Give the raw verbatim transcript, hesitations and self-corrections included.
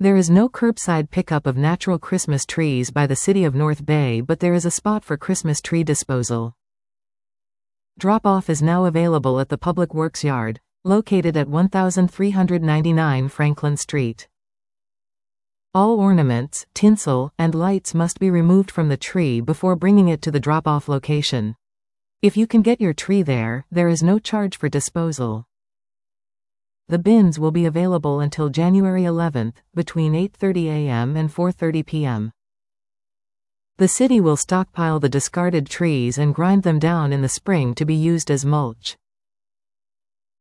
There is no curbside pickup of natural Christmas trees by the City of North Bay, but there is a spot for Christmas tree disposal. Drop-off is now available at the Public Works Yard, located at thirteen ninety-nine Franklin Street. All ornaments, tinsel, and lights must be removed from the tree before bringing it to the drop-off location. If you can get your tree there, there is no charge for disposal. The bins will be available until January eleventh, between eight thirty a m and four thirty p m The city will stockpile the discarded trees and grind them down in the spring to be used as mulch.